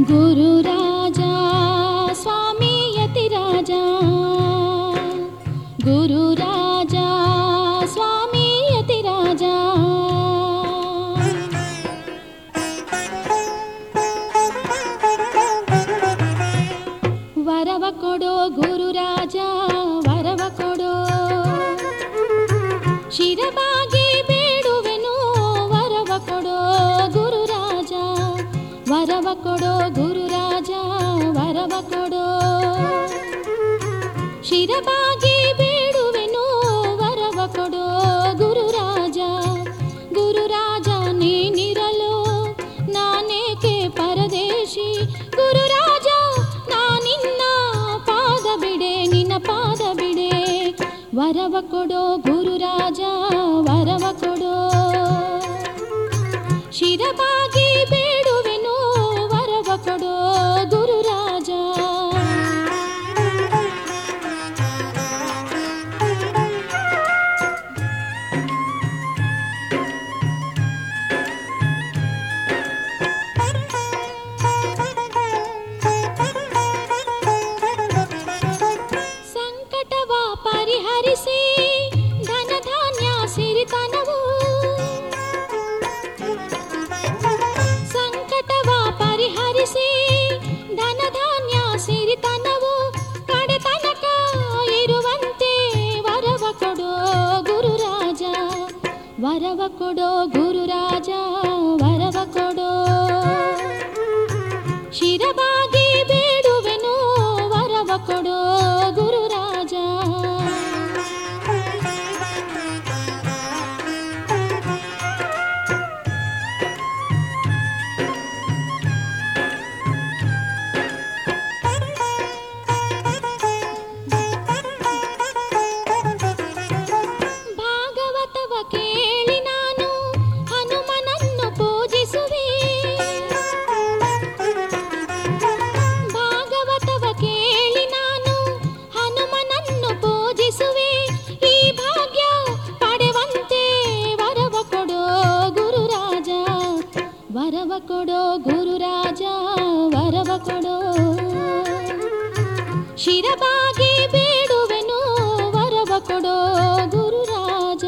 ಗುರು ರಾಜ ಸ್ವಾಮಿ ಯತಿರಾಜ, ಗುರು ರಾಜ ಸ್ವಾಮಿ ಯತಿರಾಜ. ವರವ ಕೊಡೋ ಗುರು ರಾಜ, ವರವ ಕೊಡೋ, ಶಿರಬಾಗಿ ಬೇಡುವೆನು ವರವ ಕೊಡೋ ಗುರು ರಾಜ, ವರವ ಕೊಡೋ ಗುರು ರಾಜ, ವರವ ಕೊಡೋ, ಶಿರಬಾಗಿ ಬೇಡುವೆನು ವರವ ಕೊಡೋ ಗುರು ರಾಜ. ಗುರು ರಾಜ ನೀನಿರಲು ನಾನೇಕೆ ಪರದೇಶಿ, ಗುರು ರಾಜ ನಾನಿನ್ನ ಪಾದ ಬಿಡೆ, ನಿನ್ನ ಪಾದ ಬಿಡೆ. ವರವ ಕೊಡೋ ಗುರು ರಾಜ, ವರವ ಕೊಡೋ, ಶಿರಬಾಗಿ ಬೇಡುವೆನು ವರವ ಕೊಡೋ ಗುರು ರಾಜ. ಸಂಕಟವ ಪರಿಹರಿಸಿ ಧನ ಧಾನ್ಯ ಸಿರಿತನವು, ಸಂಕಟವ ಪರಿಹರಿಸಿ ಧನ ಧಾನ್ಯ ಸಿರಿತನವು, ಕಡೆ ತನಕ ಇರುವಂತೆ ವರವ ಕೊಡೋ ಗುರು ರಾಜ, ವರವ ಕೊಡೋ ಗುರು ರಾಜ, ವರವ ಕೊಡೋ, ಶಿರಬಾಗಿ ಬೇಡುವೆನು ವರವ ಕೊಡೋ ಗುರು ರಾಜ. ಭಾಗವತವ ಕೇಳಿ ನಾನು ಹನುಮನನ್ನು ಪೂಜಿಸುವೆ, ಭಾಗವತವ ಕೇಳಿ ನಾನು ಹನುಮನನ್ನು ಪೂಜಿಸುವೆ. ಈ ಭಾಗ್ಯ ಪಡೆವಂತೆ ವರವ ಕೊಡೋ ಗುರು ರಾಜ, ವರವ ಕೊಡೋ ಗುರು ರಾಜ, ವರವ ಕೊಡೋ, ಶಿರಬಾಗಿ ಬೇಡುವೆನು ವರವ ಕೊಡೋ ಗುರು ರಾಜ.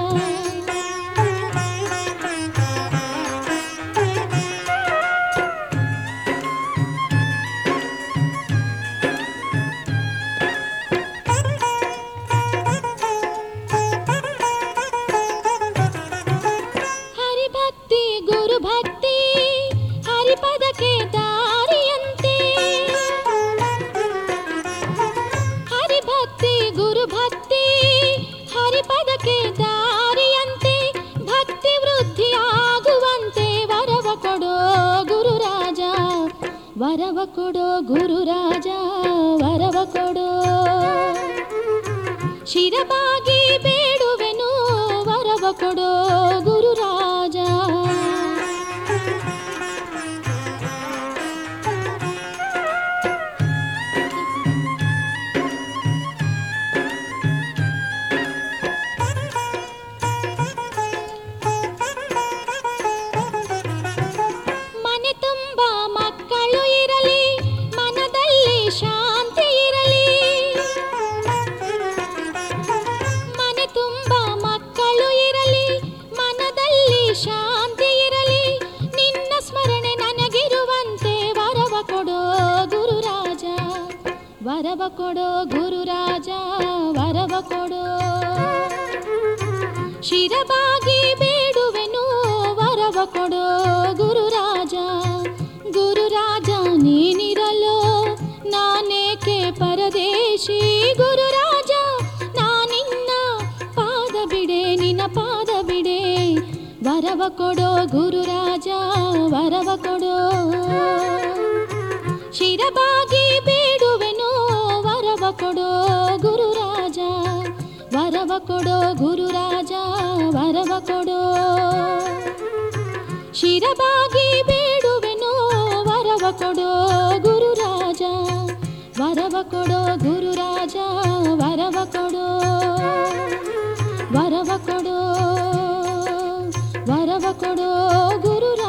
ಹರಿಭಕ್ತಿ ಗುರು ಭಕ್ತಿ ಹರಿಪದಕ್ಕೆ ದಾರಿಯಂತೆ, ಹರಿಭಕ್ತಿ ಗುರು ಭಕ್ತಿ ಹರಿಪದಕ್ಕೆ ದಾರಿಯಂತೆ, ಭಕ್ತಿ ವೃದ್ಧಿಯಾಗುವಂತೆ ವರವ ಕೊಡೋ ಗುರು ರಾಜ, ವರವ ಕೊಡೋ ಗುರು ರಾಜ, ವರವ ಕೊಡೋ, ಶಿರಬಾಗಿ ಬೇಡುವೆನು ವರವ ಕೊಡೋ ಗುರು ರಾಜ. ಮನೆ ತುಂಬ ಮಕ್ಕಳು ಇರಲಿ, ಮನದಲ್ಲಿ ಶಾಂತಿ ಇರಲಿ, ಮನೆ ತುಂಬ ಮಕ್ಕಳು ಇರಲಿ, ಮನದಲ್ಲಿ ಶಾಂತಿ ಇರಲಿ, ನಿನ್ನ ಸ್ಮರಣೆ ನನಗಿರುವಂತೆ ವರವ ಕೊಡೋ ಗುರು ರಾಜ, ವರವ ಕೊಡೋ ಗುರು ರಾಜ, ವರವ ಕೊಡೋ, ಶಿರಬಾಗಿ ಬೇಡುವೆನು ವರವ ಕೊಡೋ ಗುರು ರಾಜ. ಗುರು ರಾಜ ನೀನಿರಲು ನಾನೇಕೆ ಪರದೇಶಿ, ಗುರು ರಾಜ ನಾನಿನ್ನ ಪಾದ ಬಿಡೆ, ನಿನ್ನ ಪಾದ ಬಿಡೆ. ವರವ ಕೊಡೋ ಗುರು ರಾಜ, ವರವ ಕೊಡೋ, ಶಿರಬಾಗಿ ಬೇಡುವೆನು ವರವ ಕೊಡೋ ಗುರು ರಾಜ, ವರವ ಕೊಡೋ ಗುರು ರಾಜ, ವರವ ಕೊಡೋ, ಶಿರಬಾಗಿ ಬೇಡುವೆನು ವರವ ಕೊಡೋ ಗುರು ರಾಜ, ವರವ ಕೊಡೋ ಗುರು ರಾಜ, ವರವ ಕೊಡೋ, ವರವ ಕೊಡೋ, ವರವ ಕೊಡೋ ಗುರು ರಾಜ.